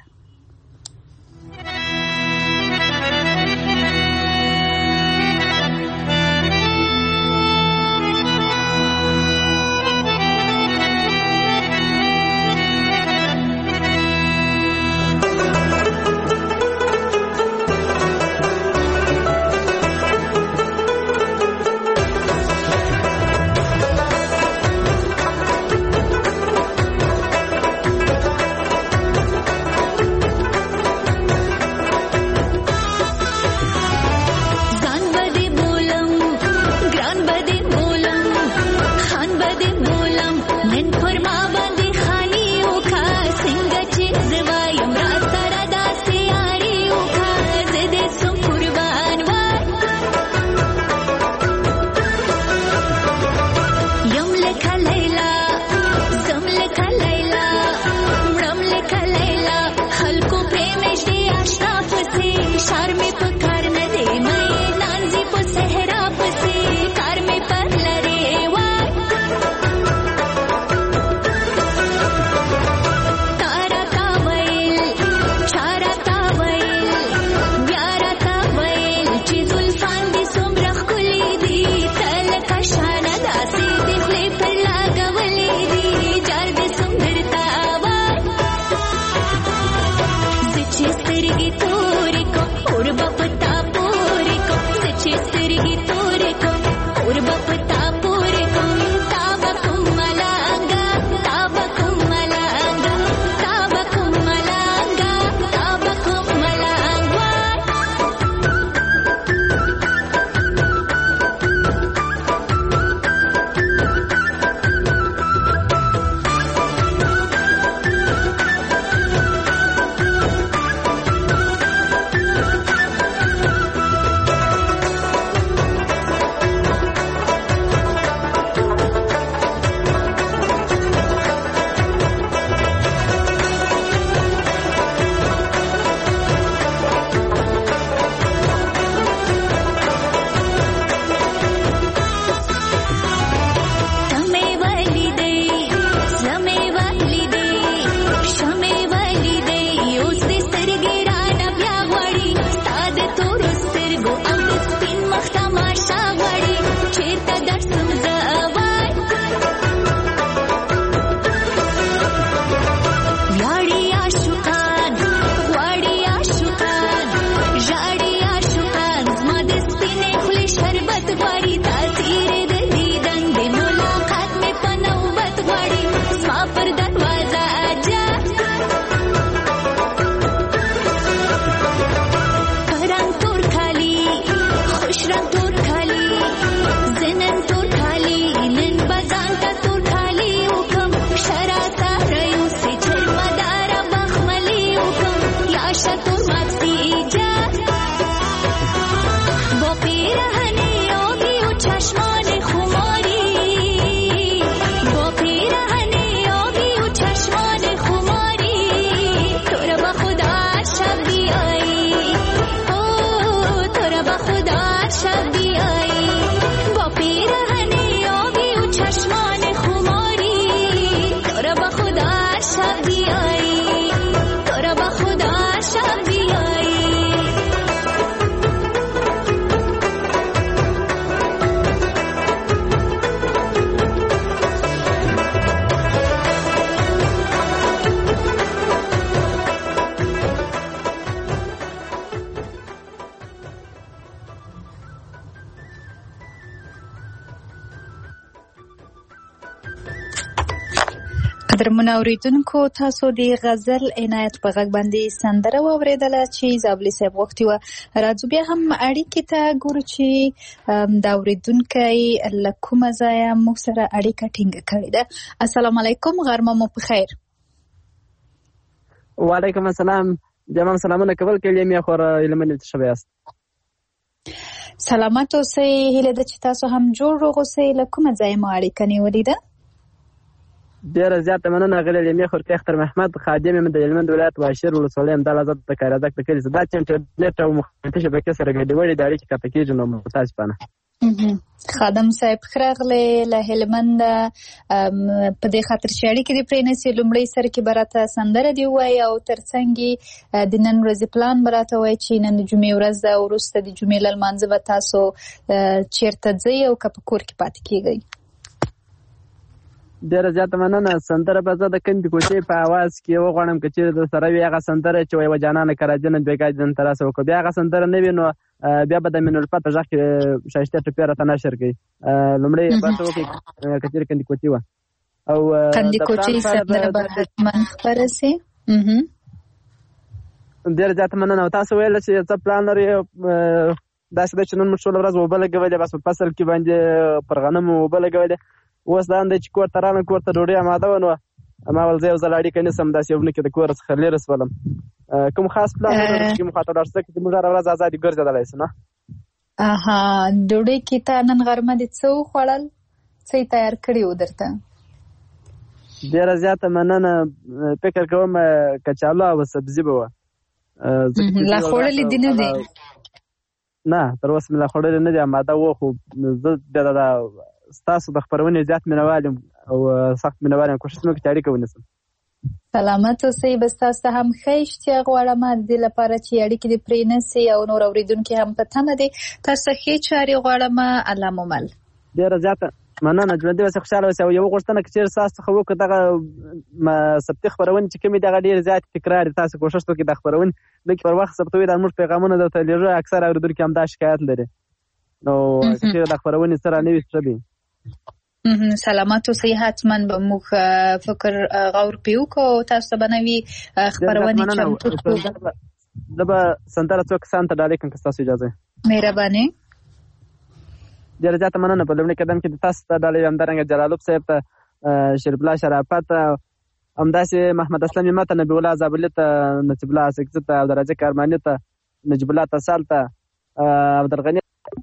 قدرمن اوریدونکو تاسو د غزل عنایت په غږ باندې سندره واوریدله چې زابلی صاحب وختي و راځو بیا هم اړیکې ته ګورو چې د اوریدونکي له کومه ځایه موږ سره اړیکه ټینګه کړې ده. السلام علیکم، غرمه مو په خیر. وعلیکم السلام. جمع سلامونه کول کلیم یا خور علمنی تشبه است. سلامت اوسئ. هیله ده چې تاسو هم جوړ روغ اوسئ. له کومه ځایه مو اړیکه نیولې ده؟ ډیره زیاته مننه غلی علمي خورتي اختر محمد خادم یم د هلمند ولایت واشیر ولسوالۍ همدال آزاد د کارازک د کلي دا چې انټرنیټ او مختلفې شبکې سره ګډوډي د اړیکې قطع کېږي نو متاسفانه. خادم صاحب ښراغلی له هلمند په دې خاطر چې اړیکې دې پرې نسي لومړی سر کې به راته سندره دې ووایي او تر څنګ د نن ورځې پلان به راته ووایي چې نن د جمعې ورځ ده او وروسته د جمعې له لمانځه به تاسو چېرته ځئ او که په کور کې پاتې کېږئ؟ ډیره زیاته مننه. سندره به زه د کندې کوڅې په اواز کې وغواړم که چېرې درسره وي هغه سندره چې وایي وجانانه کراجنه بېګا دین ته راسه وکړو. بیا هغه سندره نه وي نو بیا به د مینالفا په غږ کې ښایسته ټپې راته نشر کوي. لومړی بحث وکړئ که چېرې کندې کوڅې وه او کندې کوڅې سندره به حتما خپره سي. ډیره زیاته مننه. او تاسو ویل چې څه پلان لرئ؟ داسې ده چې نن موږ ټوله ورځ اوبه لګولې، بس په فصل کې باندې پر غنمو اوبه لګولې. اوس دا دی چې کور ته رانه کور ته ډوډۍ اماده وه نو ما ویل زه یو ځل اړیکه نیسم داسې یو نه کې د کور څخه لرې شولم. کوم خاص پلان لرئ چې کوم خواته ولاړ شو چې موږ هره ورځ ازادي ګرځېدلی شو؟ نه اها ډوډۍ کې ته نن غرمه دې څه وخوړل؟ څه یې تیار کړي وو درته؟ ډېره زیاته مننه. فکر کوم کچالو او سبزي به وه. لا خوړلې دې نه دی؟ نه تر اوسه مې لا خوړلې نه دي، اماده وه خو زه بیا ستاسو د خپرونې زیات مینوال یم او سخت مینوال یم، کوشش مې وکړم چې اړیکه ونیسم. سلامت اوسئ. بس تاسو ته هم ښه اشتیا غواړم د دې لپاره چې اړیکې دې پرې نه سي او نور اورېدونکي هم په تمه دي. تاسو ته ښې چارې غواړم. الله مو مل. ډېره زیاته مننه. ژوندي اوسئ، خوشحاله اوسئ. او یوه غوښتنه که چېرې ستاسو څخه وکړو دغه ثبتي خپرونې چې کومې دي هغه ډېرې زیاتې تکرار دي، تاسو کوشش وکړئ د خپرونې لږ پر وخت ثبتوي. دا زموږ پیغامونه درته لېږو، اکثره اورېدونکي همدا شکایت لري. نو که چېرې د خپرونې سره نه وي ښه دی. سلامت اوسئ. حتما به موږ فکر غور پې وکړو تاسو ته به نوي خپرونې چمتو کړو. زه به سندره څو کسانو ته ډالۍ کړم که ستاسو اجازه وي. مهرباني. ډېره زیاته مننه. په لومړي قدم کې د تاسو ته ډالۍ همدارنګه جلالوب صاحب ته، شریف الله شرافت ته، همداسې محمد اسلم یمه ته، نبي الله زابلي ته، نصیب الله اسکزي ته، عبدالرزاق ارماني ته، نجیب الله تسال ته، عبدالغني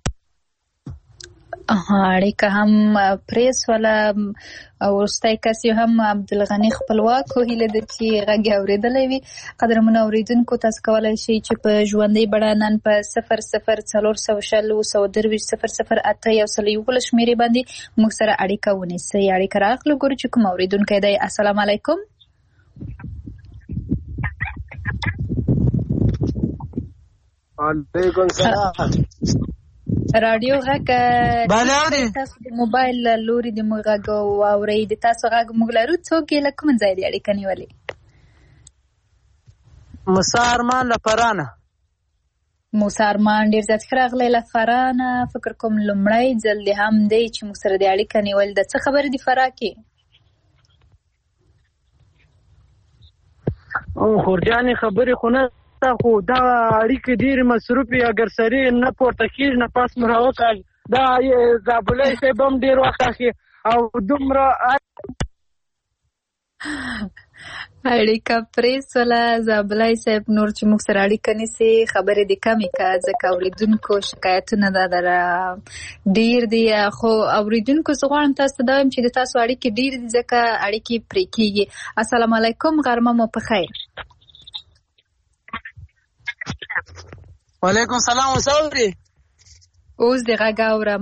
اړیکه هم پرې سوله. وروستی کس یې هم عبدالغني خپلواک و. هیله ده چې غږ یې اورېدلی وي. قدرمنو اورېدونکو تاسو کولی شئ چې په ژوندۍ بڼه نن په صفر صفر څلور سوه شل اووه سوه درویشت صفر صفر اته یو سل یوولس شمېرې باندې موږ سره اړیکه ونیسئ. اړیکه راغلو ګورو چې کوم اورېدونکی دی. السلام علیکم. وعلیکم السلام. رادیو غږ تاسو د موبایل لوري د موږ غږ واورئ. د تاسو غږ موږ لرو. څوک یې له کوم ځای دی اړیکه نیولې؟ موسی ارمان له فرانه. موسی ارمان ډېر زیات ښه راغلی له فرانه. فکر کوم لومړی ځل دی هم دی چې موږ سره د اړیکه نیول. د څه خبرې دي فراه کې؟ خورجانې خبرې خو نه خو دا اړیکې ډېرې مصروفې اگر سرې نه پورته کېږي نه پاس مو راوکاږي. دا زابلی صاحب هم ډېر وخت اخلي او دومره اړیکه پرې سوله. زابلی صاحب نور چې موږ سره اړیکه نیسي خبرې دې کمې که ځکه اورېدونکو شکایتونه دا در ډېر دي. خو اورېدونکو زه غواړم تاسو ته دا وایم چې د تاسو اړیکې ډېر دي ځکه اړیکې پرې کېږي. السلام علیکم. غرمه مو په خیر. وعلیکم السلام. اوس اوري؟ اوس دې غږ اورم.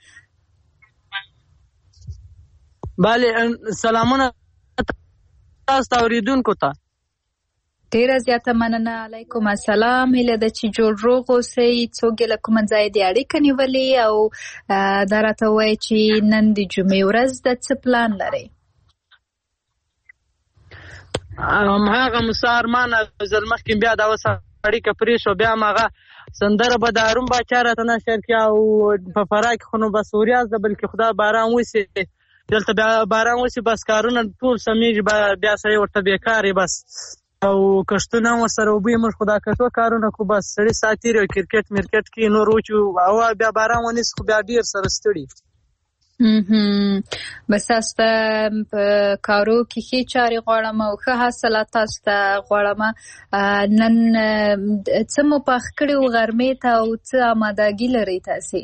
بله سلامونه تاسو ته اورېدونکو ته. ډېره زیاته مننه. علیکم السلام. هیله ده چې جوړ روغ اوسئ. څوک یې له کومه ځایه دې اړیکه نیولې او دا راته ووایئ چې نن د جمعې ورځ ده څه پلان لرئ؟ هماغه موسی ارمان ځل مخکې بیا دا اوس اړیکه پرې شو. بیا هم هغه سندره به د هارون باچا راته نشر کړي او په فراه کې خو نو بس وریاز ده بلکې خدا باران وسي دلته بیا باران وشي بس کارونه ټول سمیږي بیا سړی ورته بیکار بس او کښتونه هم ورسره اوبه موږ خو دا کښتو کارونه کو بس سړي ساعت تېروي کرکټ مرکټ کې نور وچو او بیا باران ونیسي خو بیا ډېر سره ستړي بس تاسو ته په کارو کې ښې چارې غواړم او ښه حاصلات تاسو ته غواړم. نن څه مو پاخ کړي و غرمې ته او څه امادګي لرئ تاسې؟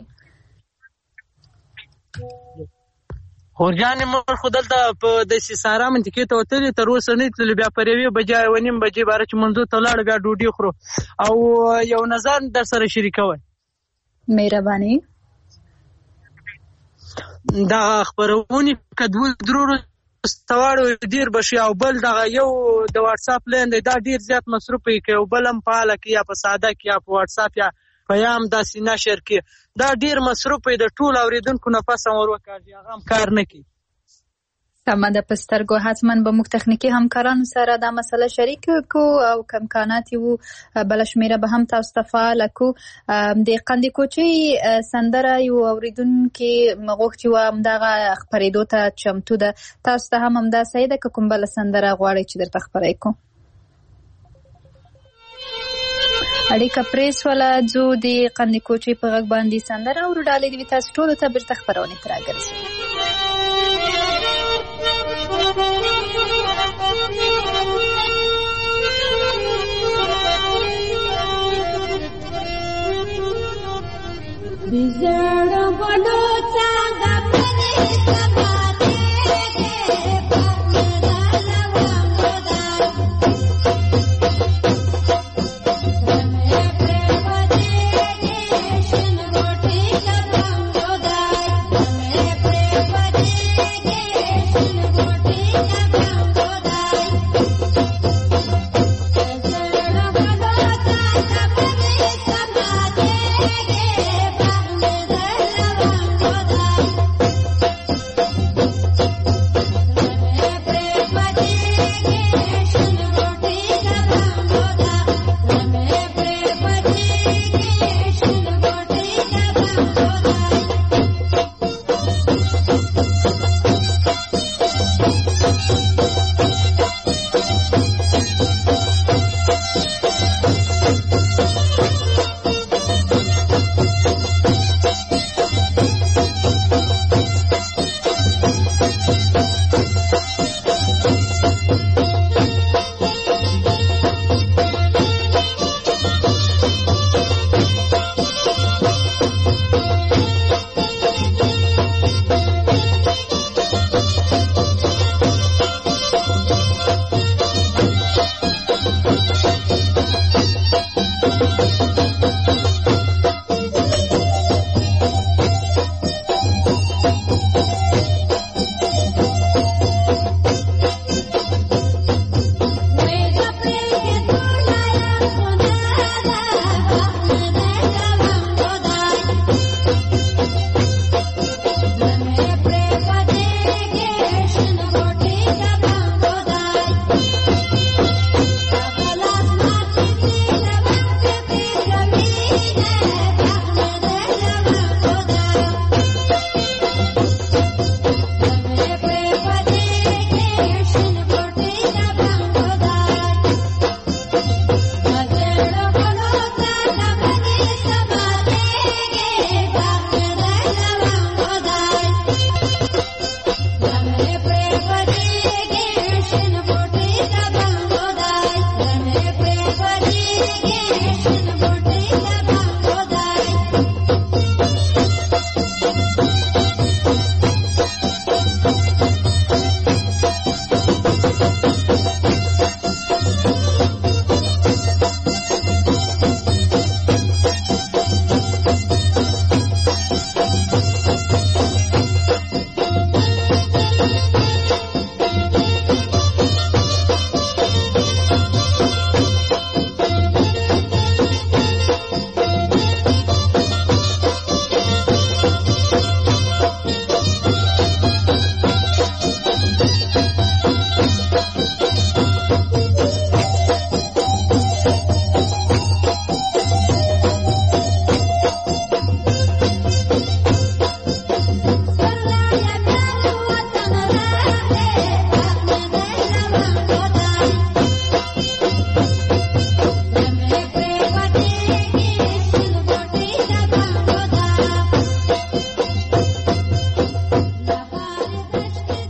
خورجانې موږ خو دلته په داسې سارا منطقې ته وتلي تر اوسه نه تللو بیا پر یوې بجې یوه نیم بجې باره چې منځو ته ولاړو بیا ډوډۍ خورو او یو نظر در سره شریکوئ. مهرباني. دغه خپرونې که دوه درو وروسته واړو ډېر به شي او بل دغه یو د واټساپ لین دی دا ډېر زیات مصروف وي که یو بل هم فعاله کړي یا په ساده کې یا په واټساپ یا پیام داسې نشر کړي دا ډېر مصروف وي د ټولو اورېدونکو نفس هم ور وکاږي هغه هم کار نه کوي. سمه ده. په سترګو حتما به موږ تخنیکي همکارانو سره دا مسله شریک کو او که امکانات وو بله شمېره به هم تاسو ته فعاله کو. د قندې کوچۍ سندره یو اورېدونکي غوښتي وه همدغه خپرېدو ته چمتو ده. تاسو ته هم همداسې ده که کوم بله سندره غواړئ چې درته خپره کړو؟ اړیکه پرې سوله. ځو د قندې کوچۍ په غږ باندې سندره او ډالۍ دې وي تاسو ټولو ته بېرته خپرونې ته راګرځو. Bizarre bolota gapne sabate ke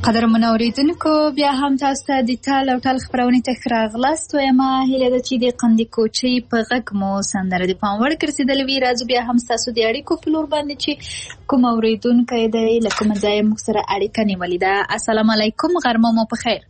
قدرمنو اوریدونکو بیا هم تاسو ته د تال او ټال خپرونې ته ښه راغلاست. وایم هیله ده چې د قندي کوچۍ په غږ مو سندره د پام وړ ګرځېدلې وي. راځو بیا هم ستاسو د اړیکو په لور باندې چې کوم اوریدونکی دی له کومه ځایه موږ سره اړیکه نیولې ده. السلام علیکم، غرمه مو په خیر.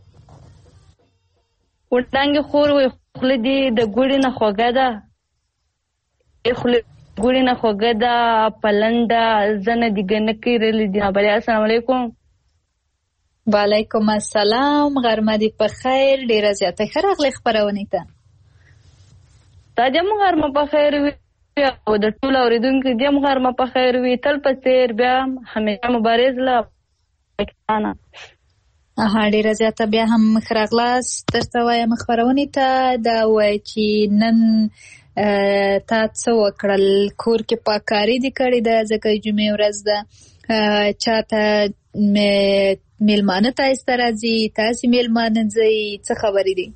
وړانګې خور وي خوله دې د ګوړې نه خوږه ده، خوله ګوړې نه خوږه ده، پلنده زنه دې ګنکې رلې دي. نابلې السلام علیکم. وعلیکم السلام، غرمه دې په خیر. ډیره زیاته ښه راغلې خپرونې ته. تا دې هم غرمه په خیر وي او د ټولو اورېدونکو دې هم غرمه په خیر وي. تل په څېر بیا همیشه مبارز له پاکستانه. اها، ډیره زیاته بیا هم ښه راغلاست. درته وایم خپرونې ته دا وایي چې نن تا څه وکړل؟ کور کې پاککاري دې کړې ده ځکه جمعې ورځ ده. چاته میلمانه تاسو ته راځي، تاسو میلمانه ځئ، څه خبرې دي؟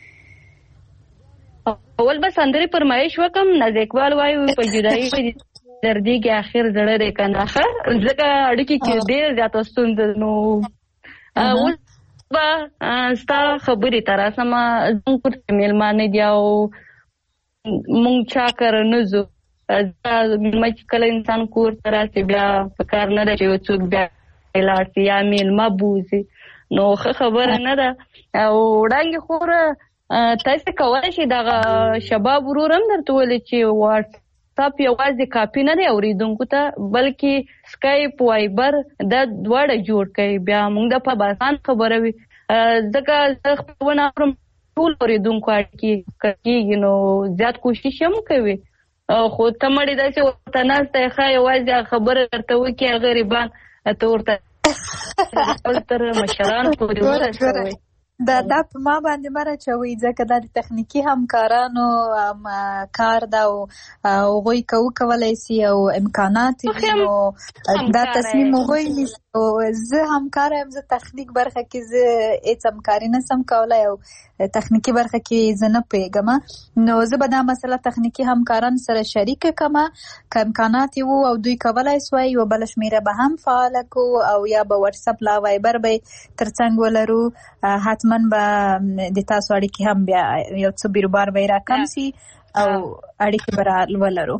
اول به سندرې فرمایش وکم. ناز اقبال وایي په جدایي دردیږي اخر زړه دی که نه، ځکه اړیکې کې ډېره زیاته ستونزه. نو اوس به ستا خبرې ته راسم. زموږ کور کې میلمانه دي او مونږ چا کره نه ځو. میلمه چې کله انسان کور ته راسي بیا په کار نه ده چې یو څوک بیا لاړ سي یا میلمه بوځي، نو ښه خبره نه ده. او وړانګې خوره تاسې کولی شئ دغه شباب ورور هم درته وویلې چې واټساپ یوازې کاپي نه دی اورېدونکو ته، بلکې سکایپ وایبر دا دواړه جوړ کړئ. بیا موږ د په اسان خبره وي، ځکه زه خپرونه اورم ټول اورېدونکو اړیکې کېږي، نو زیات کوشش هم کوي. خو ته مړې داسې ورته ناسته یې ښه یوازې خبره درته وکړي هغه غریبان ته ورته تر مشرانو پورې ورسوئ. دا دا په ما باندې مه راچوئ، ځکه دا د تخنیکي همکارانو کار ده او هغوی که وکولی سي او امکانات وي نو دا تصمیم هغوی نیسي. زه همکاره یم، زه تخنیک برخه کې زه هېڅ همکاري نسم کولی او تخنیکي برخه کې زه نه پوهېږم. نو زه به دا مسله تخنیکي همکارانو سره شریکه کړمه. که امکانات یې وو او دوی کولی سوی یوه بله شمېره به هم فعاله کړو او یا به وټساپ لا وایبر به تر څنګ ولرو. حتما به د تاسو اړیکې هم بیا یو څه بیروبار به یې راکم سي او اړیکې به را ولرو.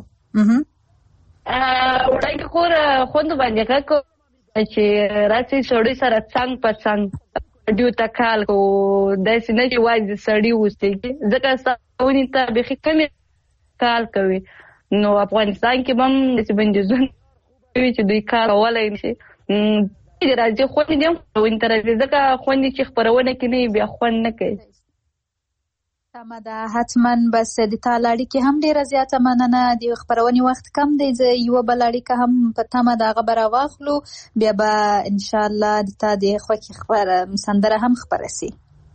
وړانګې خور خوند باندې ښه کو چې راسي سړی سره څنګ په څنګ ډیو ته کال کو، داسې نه چې یوازې سړي اوسېږي، ځکه ستاونې ته بیخي کمې کال کوي. نو افغانستان کې به هم داسې بندیزونه وي چې دوی کار کولی نشي. راځي خوندې دې هم خپرونې ته راځي، ځکه خوندې چې خپرونه کې نه وي بیا خوند نه کوي. سمه ده، حتما. بس د تا له اړیکې هم ډېره زیاته مننه. د خپرونې وخت کم دی، زه یوه بله اړیکه هم په تمه د هغه به راواخلو، بیا به انشاءالله د تا د خوښې سندره هم خپره سي.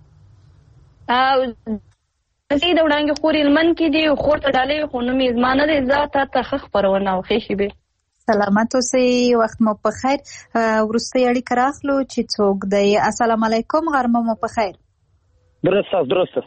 د وړانګې خور هلمند کې دي، خور ته ډالۍ خو نوم یې زما نه دی. زه تا ته ښه خپرونه او ښې شېبې. سلامت اوسئ، وخت مو په خیر. وروستۍ اړیکه راخلو چې څوک دی. السلام علیکم، غرمه مو په خیر. درسته درسته.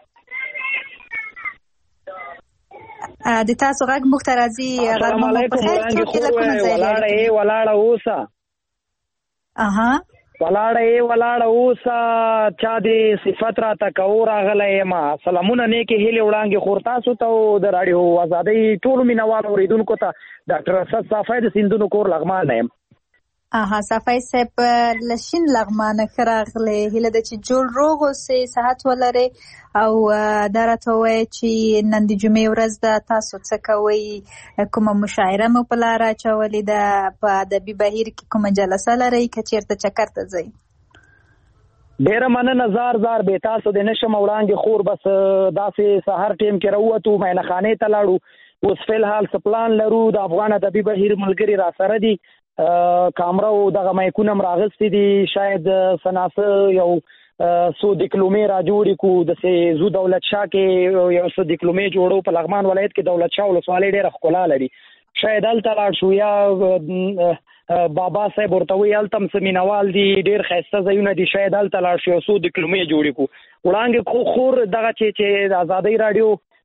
د تاسو غږ موږ ته راځي. غرمه مو په خیر. څوک له کومه ځایه ولاړه یې ولاړه اوسه. اها، ولاړه یې ولاړه اوسه، چا دې صفت راته کوو راغلی یم. سلامونه نیکې هیلې وړانګې خور تاسو ته او د راډیو ازادۍ ټولو مینوالو اورېدونکو ته. ډاکټر اسد صافی د سیندونو کور لغمان یم. اها، صافی صاحب له شین لغمانه ښه راغلی. هیله ده چې جوړ روغ اوسئ، صحت ولرئ او دا راته ووایه چې نن د جمعې ورځ ده، تاسو څه کوئ؟ کومه مشاعره مو په لاره اچولې ده؟ په ادبي بهیر کې کومه جلسه لرئ که چېرته چکر ته ځئ؟ ډېره مننه، زار زار بې تاسو د نشم وړانګې خور. بس داسې سهار ټیم کې راووتو، معاینه خانې ته لاړو. اوس فلحال څه پلان لرو. د افغان ادبي بهیر ملګري را سره دي، کامره او دغه مایکونه هم راغستې دي. شاید سناسه یو څو ډیپلومې را جوړې کړو. داسې زو دولت شاه کې یو څه ډیپلومې جوړو. په لغمان ولایت کې دولت شاه ولسوالۍ ډېره ښکلا لري. شاید هلته لاړ شو، یا بابا صاحب ورته وایي هلته هم څه مینوال دي، ډېر ښایسته ځایونه دي، شاید هلته لاړ شو یو څو ډیپلومې جوړې کړو. وړانګې خور دغه چې چې د ازادۍ راډیو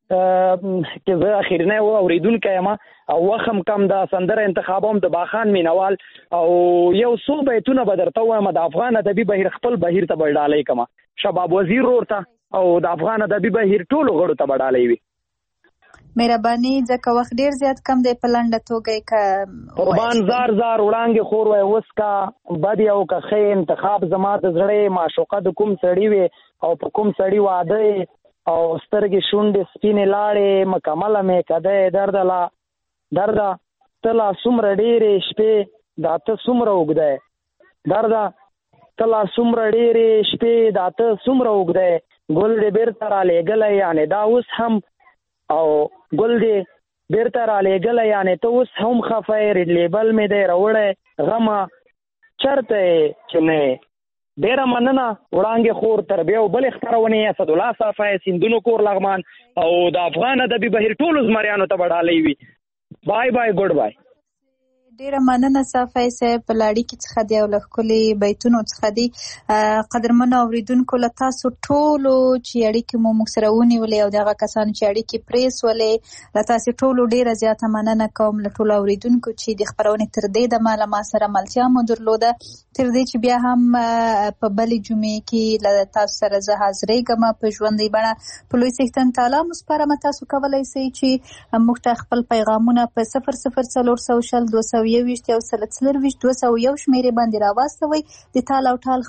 چې زه اخرنی اوریدونکی یم او وخت هم کم د سندره انتخابوم د باخان مینوال او یو څو بیتونه به درته ووایم د افغان ادبي بهیر خپل بهیر ته به ډالۍ کړم شباب وزیر ورور ته او د افغان ادبي بهیر ټولو غړو ته به ډالۍ وي. مهرباني ځکه وخت ډیر زیات کم دی په لنډه توګه که قربان زار زار وړانګې خور وای اوس کا بد یو که ښه انتخاب زما د زړې معشوقه د کوم سړي وي او په کوم سړي واده او سترګې شونډې سپینې لاړې مکمله مې کده درده لا درده ته لا څومره ډېرې شپې دا ته څومره اوږده درده ته لا څومره ډېرې شپې دا ته څومره اوږده ګل دې بېرته رالېږلی یعنې دا اوس هم او ګل دې بیرته رالېږلی یعنې ته اوس هم خفه یې ریډ لیبل مې دی راوړی غمه چېرته یې چې نه ډېره مننه وړانګې خور تر بیا او بلې خپرونې اسدالله صافی سیندونو کور لغمان او د افغان ادبي بهیر ټولو زمریانو ته به ډالۍ وي. بای بای ګډ بای. ډیره مننه صافی صاحب په لاړیکې څخه دی او له ښکلي بیتونو څخه دی. قدرمنو اورېدونکو له تاسو ټولو چې اړیکې مو موږ سره ونیولې او دغه کسانو چې اړیکې پرې سولې له تاسو ټولو ډیره زیاته مننه کوم له ټولو اورېدونکو چې د خپرونې تر دې دمه له ما سره ملتیا مو درلوده تر دې چې بیا هم په بلې جمعې کې له تاسو سره زه حاضرېږم په ژوندۍ بڼه په لوی څښتن تعالی مو سپارم. تاسو کولی شئ چې موږ ته خپل پیغامونه په صفر صفر څلور سوه شل دوه سوه یوویشت یو سل څلرویشت دوه سوه یو شمېرې باندې راواستوئ. د تال او ټال